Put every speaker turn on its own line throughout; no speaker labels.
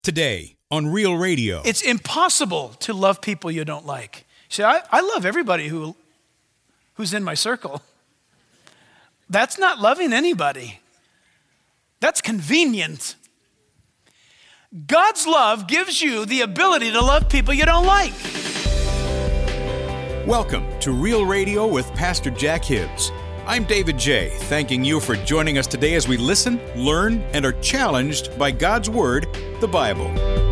Today on Real Radio.
It's impossible to love people you don't like. See, I love everybody who's in my circle. That's not loving anybody. That's convenient. God's love gives you the ability to love people you don't like.
Welcome to Real Radio with Pastor Jack Hibbs. I'm David J., thanking you for joining us today as we listen, learn, and are challenged by God's Word, the Bible.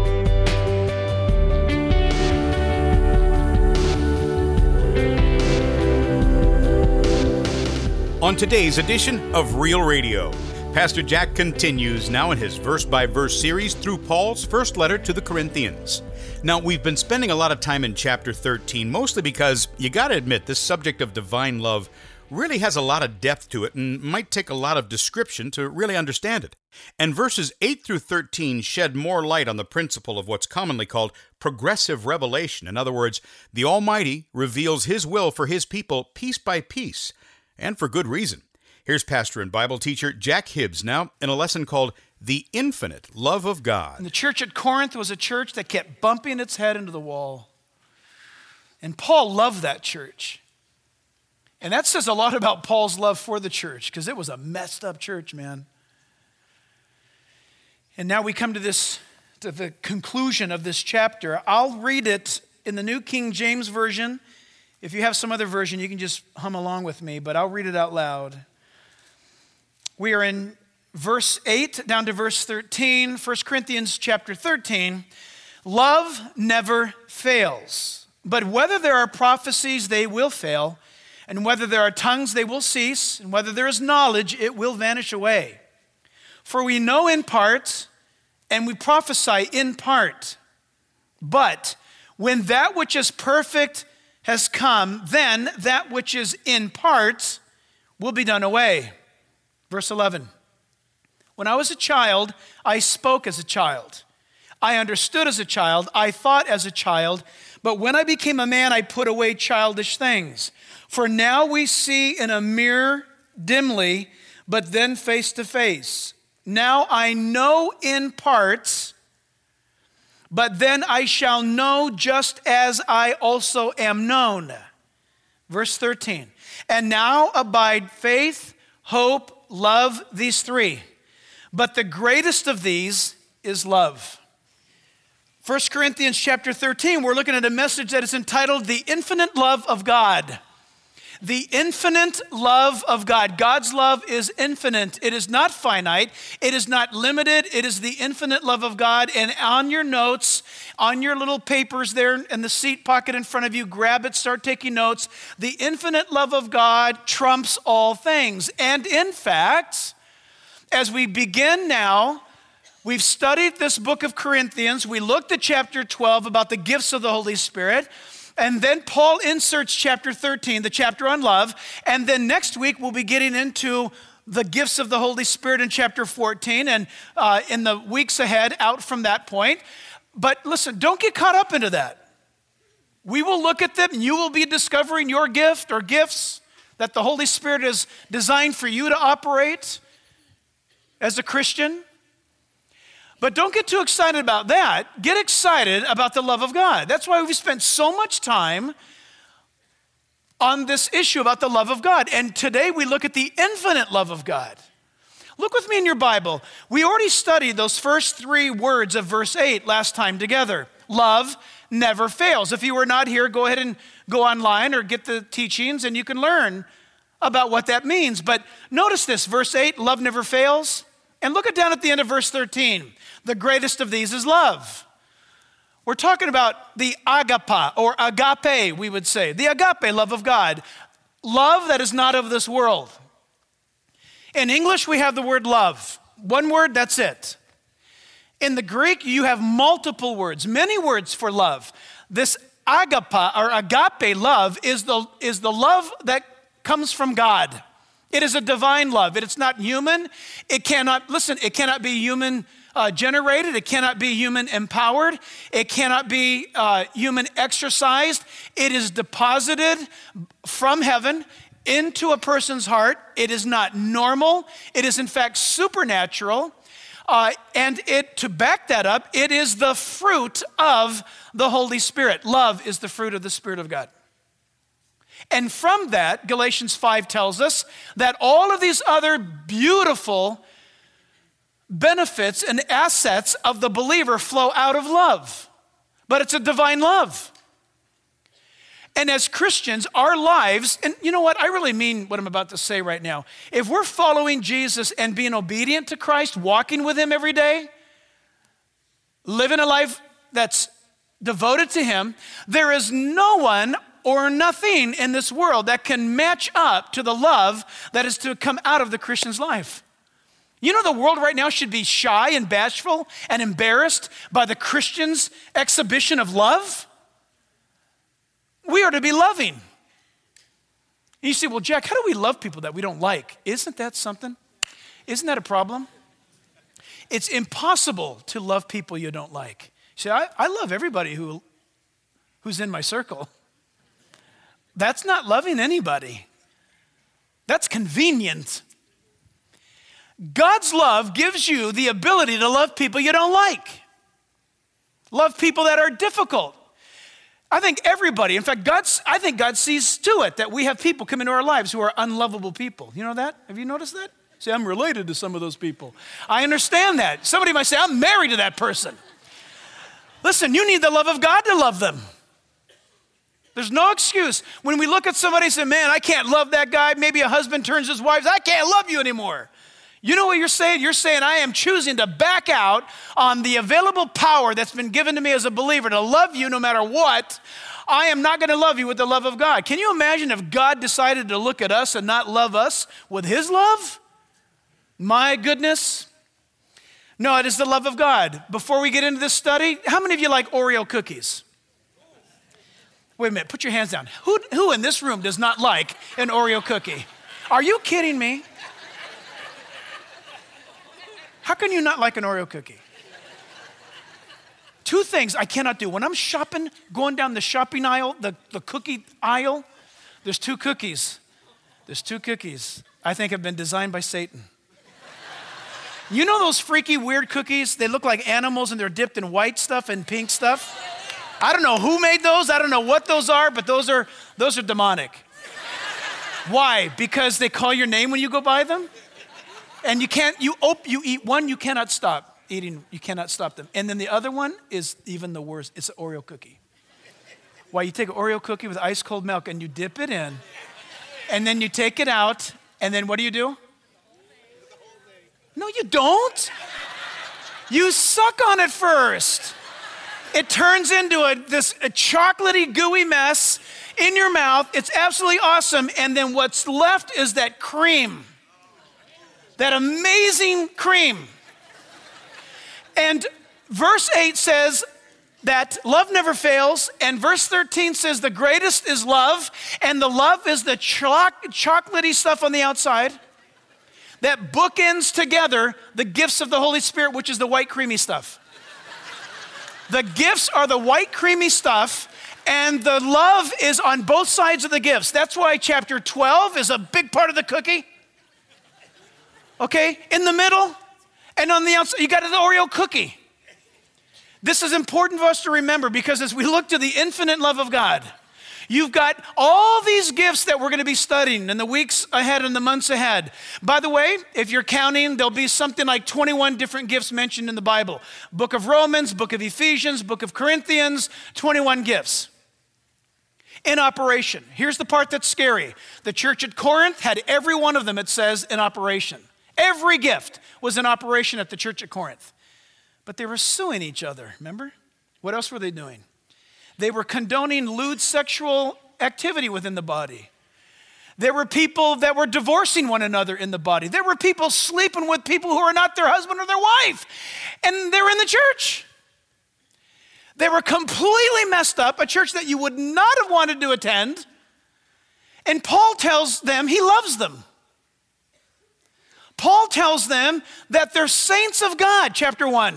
On today's edition of Real Radio, Pastor Jack continues now in his verse-by-verse series through Paul's first letter to the Corinthians. Now, we've been spending a lot of time in chapter 13, mostly because you got to admit this subject of divine love really has a lot of depth to it and might take a lot of description to really understand it. And verses 8 through 13 shed more light on the principle of what's commonly called progressive revelation. In other words, the Almighty reveals His will for His people piece by piece, and for good reason. Here's pastor and Bible teacher Jack Hibbs now in a lesson called The Infinite Love of God.
And the church at Corinth was a church that kept bumping its head into the wall. And Paul loved that church. And that says a lot about Paul's love for the church, because it was a messed up church, man. And now we come to the conclusion of this chapter. I'll read it in the New King James Version. If you have some other version, you can just hum along with me, but I'll read it out loud. We are in verse 8 down to verse 13, 1 Corinthians chapter 13. Love never fails, but whether there are prophecies, they will fail. And whether there are tongues, they will cease. And whether there is knowledge, it will vanish away. For we know in part, and we prophesy in part. But when that which is perfect has come, then that which is in part will be done away. Verse 11. When I was a child, I spoke as a child. I understood as a child. I thought as a child. But when I became a man, I put away childish things. For now we see in a mirror dimly, but then face to face. Now I know in parts, but then I shall know just as I also am known. Verse 13. And now abide faith, hope, love, these three. But the greatest of these is love. 1 Corinthians chapter 13, we're looking at a message that is entitled The Infinite Love of God. The infinite love of God. God's love is infinite. It is not finite. It is not limited. It is the infinite love of God. And on your notes, on your little papers there in the seat pocket in front of you, grab it, start taking notes. The infinite love of God trumps all things. And in fact, as we begin now, we've studied this book of Corinthians. We looked at chapter 12 about the gifts of the Holy Spirit. And then Paul inserts chapter 13, the chapter on love. And then next week, we'll be getting into the gifts of the Holy Spirit in chapter 14 and in the weeks ahead out from that point. But listen, don't get caught up into that. We will look at them and you will be discovering your gift or gifts that the Holy Spirit has designed for you to operate as a Christian. But don't get too excited about that. Get excited about the love of God. That's why we've spent so much time on this issue about the love of God. And today we look at the infinite love of God. Look with me in your Bible. We already studied those first three words of verse 8 last time together. Love never fails. If you were not here, go ahead and go online or get the teachings and you can learn about what that means. But notice this, verse 8, love never fails. And look down at the end of verse 13. The greatest of these is love. We're talking about the agape, or agape, we would say. The agape love of God. Love that is not of this world. In English, we have the word love. One word, that's it. In the Greek, you have multiple words, many words for love. This agape, or agape love, is the love that comes from God. It is a divine love. It's not human. It cannot be human generated. It cannot be human empowered. It cannot be human exercised. It is deposited from heaven into a person's heart. It is not normal. It is in fact supernatural. And to back that up, it is the fruit of the Holy Spirit. Love is the fruit of the Spirit of God. And from that, Galatians 5 tells us that all of these other beautiful benefits and assets of the believer flow out of love. But it's a divine love. And as Christians, our lives, and you know what? I really mean what I'm about to say right now. If we're following Jesus and being obedient to Christ, walking with him every day, living a life that's devoted to him, there is no one or nothing in this world that can match up to the love that is to come out of the Christian's life. You know, the world right now should be shy and bashful and embarrassed by the Christian's exhibition of love. We are to be loving. And you say, well, Jack, how do we love people that we don't like? Isn't that something? Isn't that a problem? It's impossible to love people you don't like. You say, I love everybody who's in my circle. That's not loving anybody. That's convenient. God's love gives you the ability to love people you don't like. Love people that are difficult. I think everybody, in fact, I think God sees to it that we have people come into our lives who are unlovable people. You know that? Have you noticed that? Say, I'm related to some of those people. I understand that. Somebody might say, I'm married to that person. Listen, you need the love of God to love them. There's no excuse. When we look at somebody and say, man, I can't love that guy. Maybe a husband turns to his wife, I can't love you anymore. You know what you're saying? You're saying, I am choosing to back out on the available power that's been given to me as a believer to love you no matter what. I am not going to love you with the love of God. Can you imagine if God decided to look at us and not love us with his love? My goodness. No, it is the love of God. Before we get into this study, how many of you like Oreo cookies? Wait a minute, put your hands down. Who in this room does not like an Oreo cookie? Are you kidding me? How can you not like an Oreo cookie? Two things I cannot do. When I'm shopping, going down the shopping aisle, the cookie aisle, there's two cookies. There's two cookies I think have been designed by Satan. You know those freaky, weird cookies? They look like animals and they're dipped in white stuff and pink stuff. I don't know who made those. I don't know what those are, but those are demonic. Why? Because they call your name when you go by them? And you eat one, you cannot stop eating, you cannot stop them. And then the other one is even the worst. It's an Oreo cookie. Why? You take an Oreo cookie with ice cold milk and you dip it in, and then you take it out, and then what do? No, you don't. You suck on it first. It turns into a chocolatey, gooey mess in your mouth. It's absolutely awesome. And then what's left is that cream. That amazing cream. And verse 8 says that love never fails. And verse 13 says the greatest is love. And the love is the chocolatey stuff on the outside that bookends together the gifts of the Holy Spirit, which is the white creamy stuff. The gifts are the white creamy stuff, and the love is on both sides of the gifts. That's why chapter 12 is a big part of the cookie. Okay, in the middle, and on the outside, you got the Oreo cookie. This is important for us to remember because as we look to the infinite love of God, you've got all these gifts that we're going to be studying in the weeks ahead and the months ahead. By the way, if you're counting, there'll be something like 21 different gifts mentioned in the Bible. Book of Romans, book of Ephesians, book of Corinthians, 21 gifts in operation. Here's the part that's scary. The church at Corinth had every one of them, it says, in operation. Every gift was in operation at the church at Corinth. But they were suing each other, remember? What else were they doing? They were condoning lewd sexual activity within the body. There were people that were divorcing one another in the body. There were people sleeping with people who are not their husband or their wife. And they were in the church. They were completely messed up, a church that you would not have wanted to attend. And Paul tells them he loves them. Paul tells them that they're saints of God, chapter 1.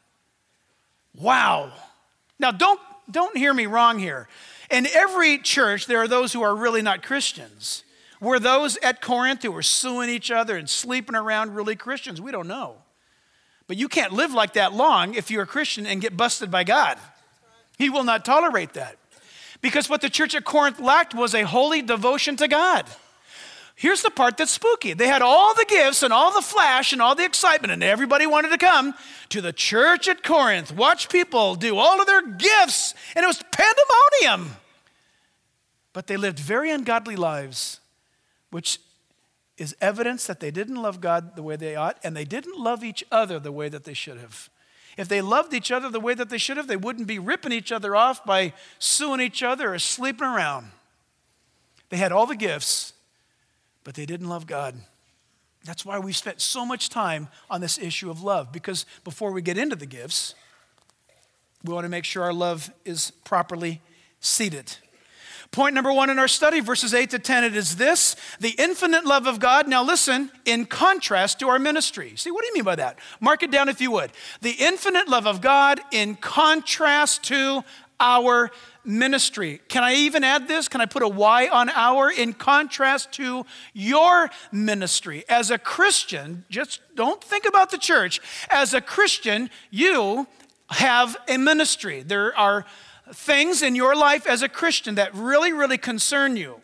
Wow. Now, don't hear me wrong here. In every church, there are those who are really not Christians. Were those at Corinth who were suing each other and sleeping around really Christians? We don't know. But you can't live like that long if you're a Christian and get busted by God. He will not tolerate that. Because what the church at Corinth lacked was a holy devotion to God. Here's the part that's spooky. They had all the gifts and all the flash and all the excitement, and everybody wanted to come to the church at Corinth, watch people do all of their gifts, and it was pandemonium. But they lived very ungodly lives, which is evidence that they didn't love God the way they ought, and they didn't love each other the way that they should have. If they loved each other the way that they should have, they wouldn't be ripping each other off by suing each other or sleeping around. They had all the gifts, but they didn't love God. That's why we spent so much time on this issue of love, because before we get into the gifts, we want to make sure our love is properly seated. Point number 1 in our study, verses 8 to 10, it is this: the infinite love of God. Now listen, in contrast to our ministry. See, what do you mean by that? Mark it down if you would. The infinite love of God in contrast to our ministry. Can I even add this? Can I put a Y on our? In contrast to your ministry. As a Christian, just don't think about the church. As a Christian, you have a ministry. There are things in your life as a Christian that really, really concern you.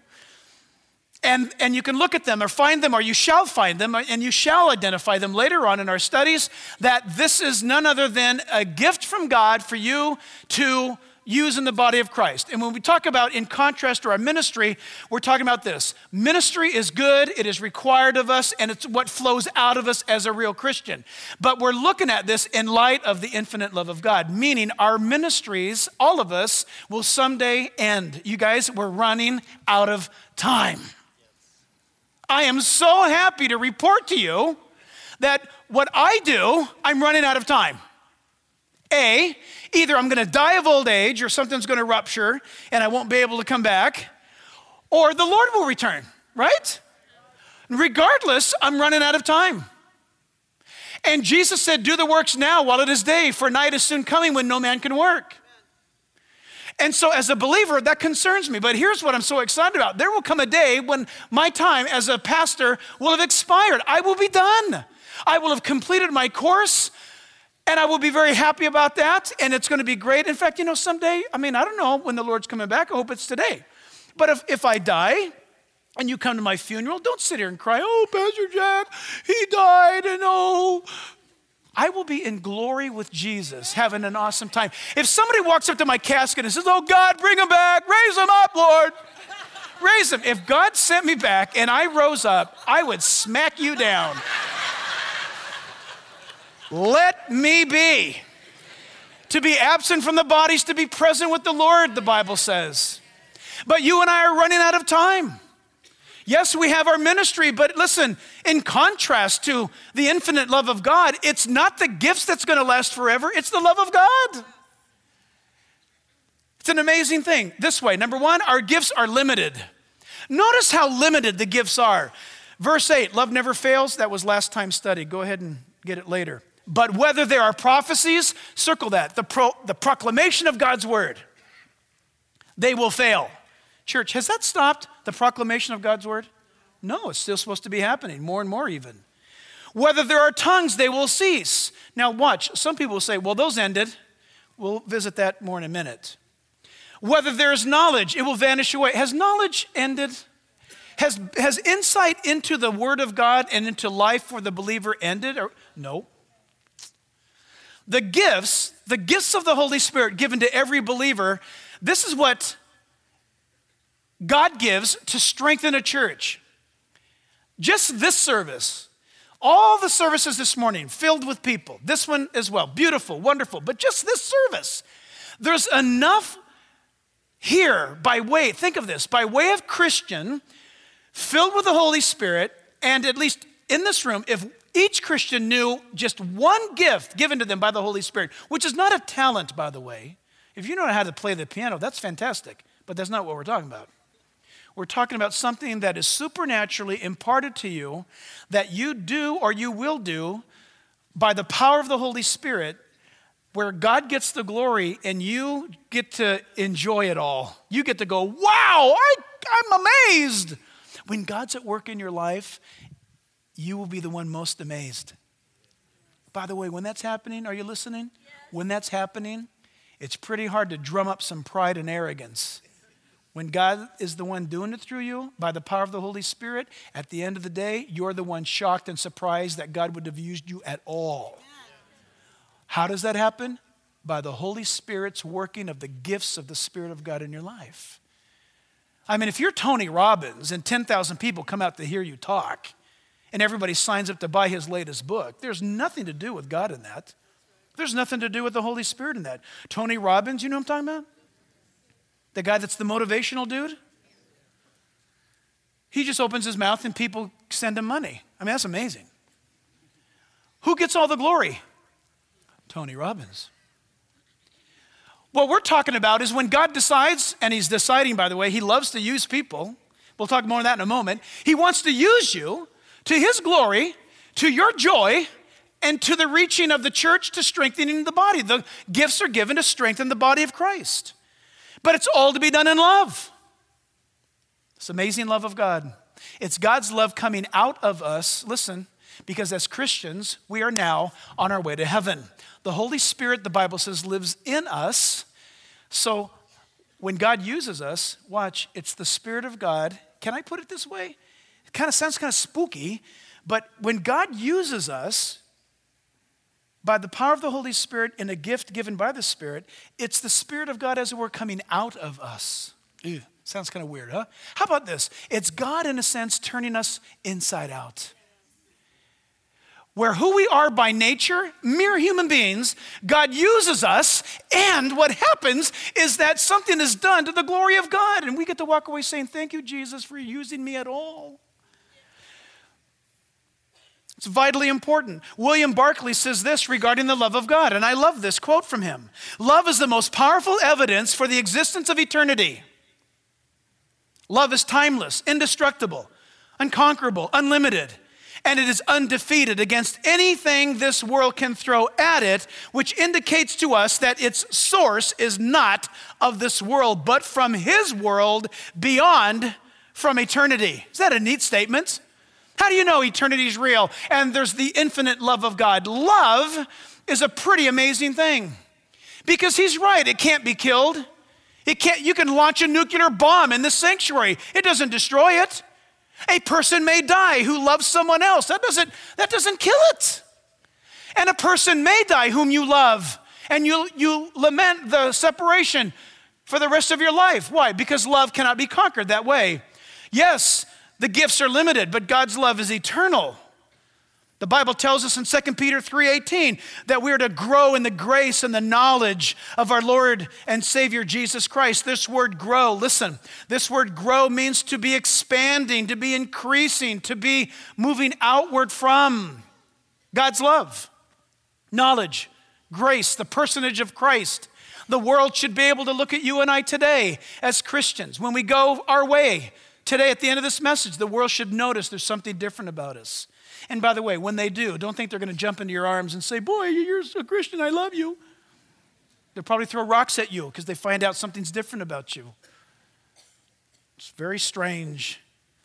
And you can look at them or find them, or you shall find them, and you shall identify them later on in our studies, that this is none other than a gift from God for you to use in the body of Christ. And when we talk about in contrast to our ministry, we're talking about this. Ministry is good, it is required of us, and it's what flows out of us as a real Christian. But we're looking at this in light of the infinite love of God, meaning our ministries, all of us, will someday end. You guys, we're running out of time. I am so happy to report to you that what I do, I'm running out of time. Either I'm going to die of old age, or something's going to rupture and I won't be able to come back, or the Lord will return, right? Regardless, I'm running out of time. And Jesus said, do the works now while it is day, for night is soon coming when no man can work. And so as a believer, that concerns me. But here's what I'm so excited about. There will come a day when my time as a pastor will have expired. I will be done. I will have completed my course. And I will be very happy about that, and it's going to be great. In fact, someday, I don't know when the Lord's coming back. I hope it's today. But if I die and you come to my funeral, don't sit here and cry, oh, Pastor Jack, he died, and oh. I will be in glory with Jesus, having an awesome time. If somebody walks up to my casket and says, oh, God, bring him back, raise him up, Lord. Raise him. If God sent me back and I rose up, I would smack you down. Let me be. To be absent from the bodies, to be present with the Lord, the Bible says. But you and I are running out of time. Yes, we have our ministry, but listen, in contrast to the infinite love of God, it's not the gifts that's going to last forever, it's the love of God. It's an amazing thing. This way, number 1, our gifts are limited. Notice how limited the gifts are. Verse 8, love never fails. That was last time study. Go ahead and get it later. But whether there are prophecies, circle that, the proclamation of God's word, they will fail. Church, has that stopped, the proclamation of God's word? No, it's still supposed to be happening, more and more even. Whether there are tongues, they will cease. Now watch, some people will say, well, those ended. We'll visit that more in a minute. Whether there is knowledge, it will vanish away. Has knowledge ended? Has insight into the word of God and into life for the believer ended? No. The gifts of the Holy Spirit given to every believer, this is what God gives to strengthen a church. Just this service, all the services this morning filled with people, this one as well, beautiful, wonderful, but just this service, there's enough here think of this, by way of Christian, filled with the Holy Spirit, and at least in this room, if each Christian knew just one gift given to them by the Holy Spirit, which is not a talent, by the way. If you know how to play the piano, that's fantastic, but that's not what we're talking about. We're talking about something that is supernaturally imparted to you that you do or you will do by the power of the Holy Spirit, where God gets the glory and you get to enjoy it all. You get to go, wow, I'm amazed. When God's at work in your life, you will be the one most amazed. By the way, when that's happening, are you listening? Yes. When that's happening, it's pretty hard to drum up some pride and arrogance. When God is the one doing it through you, by the power of the Holy Spirit, at the end of the day, you're the one shocked and surprised that God would have used you at all. How does that happen? By the Holy Spirit's working of the gifts of the Spirit of God in your life. I mean, if you're Tony Robbins and 10,000 people come out to hear you talk, and everybody signs up to buy his latest book, there's nothing to do with God in that. There's nothing to do with the Holy Spirit in that. Tony Robbins, you know what I'm talking about? The guy that's the motivational dude? He just opens his mouth and people send him money. I mean, that's amazing. Who gets all the glory? Tony Robbins. What we're talking about is when God decides, and he's deciding, by the way, he loves to use people. We'll talk more on that in a moment. He wants to use you to his glory, to your joy, and to the reaching of the church, to strengthening the body. The gifts are given to strengthen the body of Christ. But it's all to be done in love. This amazing love of God. It's God's love coming out of us, listen, because as Christians, we are now on our way to heaven. The Holy Spirit, the Bible says, lives in us. So when God uses us, watch, it's the Spirit of God. Can I put it this way? It kind of sounds kind of spooky, but when God uses us by the power of the Holy Spirit in a gift given by the Spirit, it's the Spirit of God, as it were, coming out of us. Ew, sounds kind of weird, huh? How about this? It's God, in a sense, turning us inside out. Where who we are by nature, mere human beings, God uses us, and what happens is that something is done to the glory of God, and we get to walk away saying, thank you, Jesus, for using me at all. It's vitally important. William Barclay says this regarding the love of God, and I love this quote from him. Love is the most powerful evidence for the existence of eternity. Love is timeless, indestructible, unconquerable, unlimited. And it is undefeated against anything this world can throw at it, which indicates to us that its source is not of this world, but from his world beyond, from eternity. Is that a neat statement? How do you know eternity is real and there's the infinite love of God? Love is a pretty amazing thing because he's right. It can't be killed. You can launch a nuclear bomb in the sanctuary. It doesn't destroy it. A person may die who loves someone else. That doesn't kill it. And a person may die whom you love, and you lament the separation for the rest of your life. Why? Because love cannot be conquered that way. Yes, the gifts are limited, but God's love is eternal. The Bible tells us in 2 Peter 3:18 that we are to grow in the grace and the knowledge of our Lord and Savior Jesus Christ. This word grow, listen, this word grow means to be expanding, to be increasing, to be moving outward from God's love, knowledge, grace, the personage of Christ. The world should be able to look at you and I today as Christians. When we go our way today at the end of this message, the world should notice there's something different about us. And by the way, when they do, don't think they're going to jump into your arms and say, boy, you're a Christian, I love you. They'll probably throw rocks at you because they find out something's different about you. It's very strange.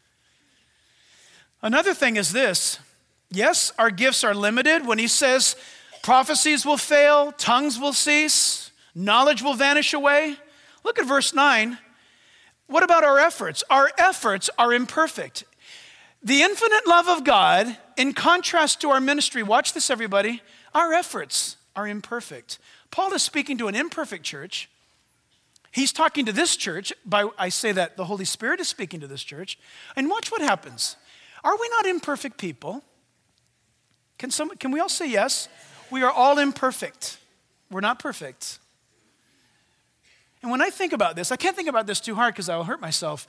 Another thing is this. Yes, our gifts are limited. When he says prophecies will fail, tongues will cease, knowledge will vanish away. Look at verse 9. What about our efforts? Our efforts are imperfect. The infinite love of God, in contrast to our ministry, watch this everybody, our efforts are imperfect. Paul is speaking to an imperfect church. He's talking to this church, I say that the Holy Spirit is speaking to this church, and watch what happens. Are we not imperfect people? Can we all say yes? We are all imperfect. We're not perfect. And when I think about this, I can't think about this too hard because I'll hurt myself.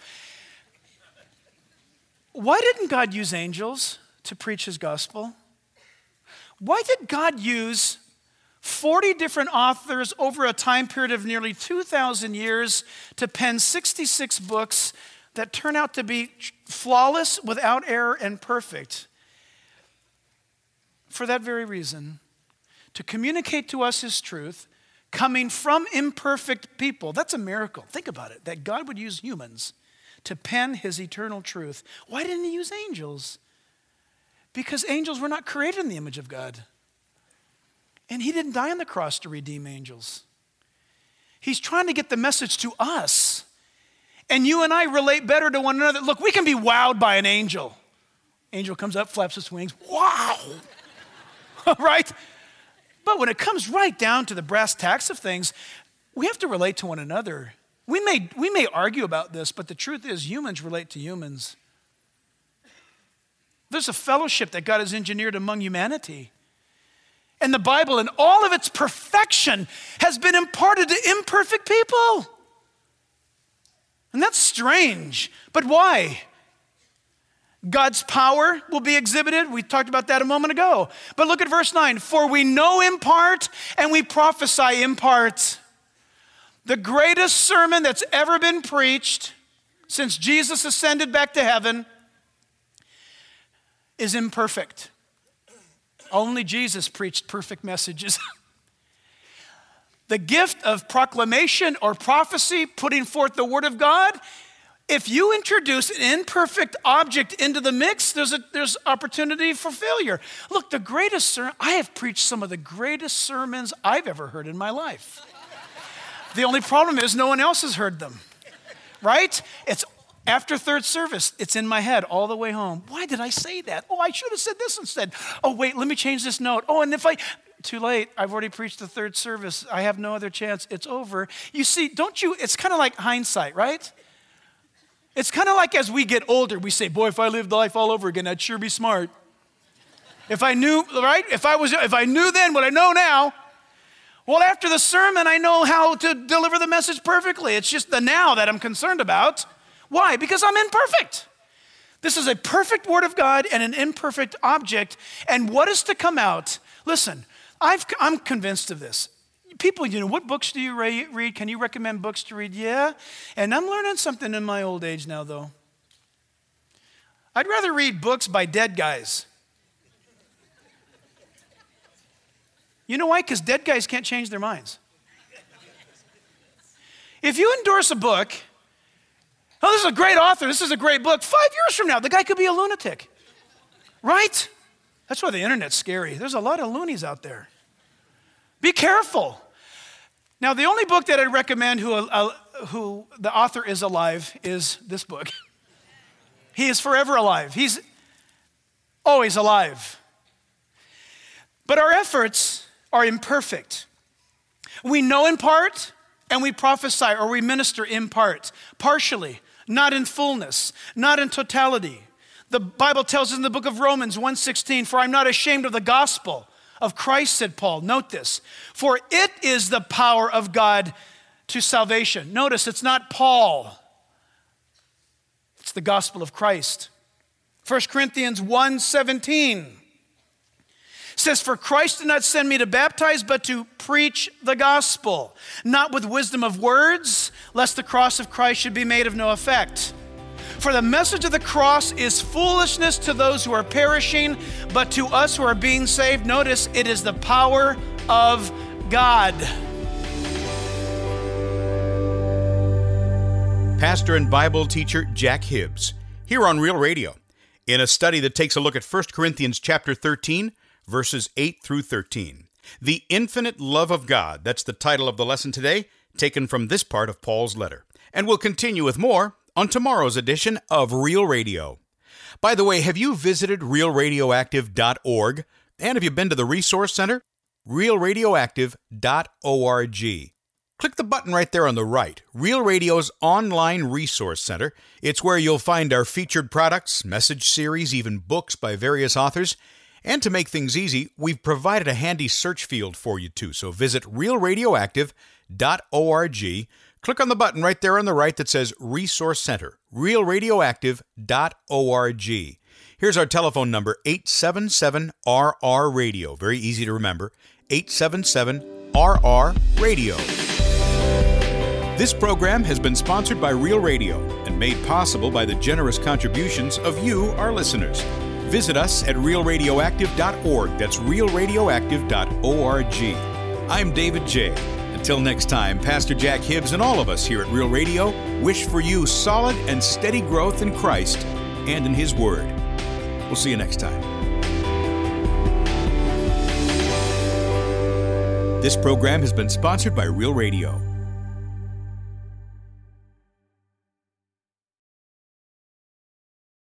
Why didn't God use angels to preach his gospel? Why did God use 40 different authors over a time period of nearly 2,000 years to pen 66 books that turn out to be flawless, without error, and perfect? For that very reason, to communicate to us his truth, coming from imperfect people. That's a miracle. Think about it, that God would use humans to pen his eternal truth. Why didn't he use angels? Because angels were not created in the image of God. And he didn't die on the cross to redeem angels. He's trying to get the message to us. And you and I relate better to one another. Look, we can be wowed by an angel. Angel comes up, flaps its wings. Wow! Right? But when it comes right down to the brass tacks of things, we have to relate to one another. We may argue about this, but the truth is humans relate to humans. There's a fellowship that God has engineered among humanity. And the Bible, in all of its perfection, has been imparted to imperfect people. And that's strange. But why? God's power will be exhibited. We talked about that a moment ago. But look at verse 9. For we know in part and we prophesy in part. The greatest sermon that's ever been preached since Jesus ascended back to heaven is imperfect. Only Jesus preached perfect messages. The gift of proclamation or prophecy, putting forth the word of God, if you introduce an imperfect object into the mix, there's opportunity for failure. Look, I have preached some of the greatest sermons I've ever heard in my life. The only problem is no one else has heard them, right? It's after third service, it's in my head all the way home. Why did I say that? Oh, I should have said this instead. Oh, wait, let me change this note. Oh, and too late, I've already preached the third service. I have no other chance. It's over. You see, it's kind of like hindsight, right? It's kind of like as we get older, we say, boy, if I lived life all over again, I'd sure be smart. If I knew, right? If I knew then what I know now, well, after the sermon, I know how to deliver the message perfectly. It's just the now that I'm concerned about. Why? Because I'm imperfect. This is a perfect word of God and an imperfect object. And what is to come out? Listen, I'm convinced of this. People, what books do you read? Can you recommend books to read? Yeah. And I'm learning something in my old age now, though. I'd rather read books by dead guys. You know why? Because dead guys can't change their minds. If you endorse a book, oh, this is a great author, this is a great book, 5 years from now, the guy could be a lunatic. Right? That's why the internet's scary. There's a lot of loonies out there. Be careful. Now, the only book that I'd recommend who the author is alive is this book. He is forever alive. He's always alive. But our efforts are imperfect. We know in part, and we prophesy or we minister in part, partially, not in fullness, not in totality. The Bible tells us in the book of Romans 1:16, for I'm not ashamed of the gospel of Christ, said Paul. Note this, for it is the power of God to salvation. Notice it's not Paul. It's the gospel of Christ. 1 Corinthians 1:17 says, for Christ did not send me to baptize, but to preach the gospel, not with wisdom of words, lest the cross of Christ should be made of no effect. For the message of the cross is foolishness to those who are perishing, but to us who are being saved, notice, it is the power of God.
Pastor and Bible teacher Jack Hibbs, here on Real Radio, in a study that takes a look at 1 Corinthians chapter 13, verses 8 through 13. The Infinite Love of God, that's the title of the lesson today, taken from this part of Paul's letter. And we'll continue with more on tomorrow's edition of Real Radio. By the way, have you visited realradioactive.org? And have you been to the Resource Center? realradioactive.org. Click the button right there on the right, Real Radio's online resource center. It's where you'll find our featured products, message series, even books by various authors. And to make things easy, we've provided a handy search field for you too. So visit realradioactive.org. Click on the button right there on the right that says Resource Center, realradioactive.org. Here's our telephone number, 877-RR-RADIO. Very easy to remember, 877-RR-RADIO. This program has been sponsored by Real Radio and made possible by the generous contributions of you, our listeners. Visit us at realradioactive.org. That's realradioactive.org. I'm David J. Until next time, Pastor Jack Hibbs and all of us here at Real Radio wish for you solid and steady growth in Christ and in His Word. We'll see you next time. This program has been sponsored by Real Radio.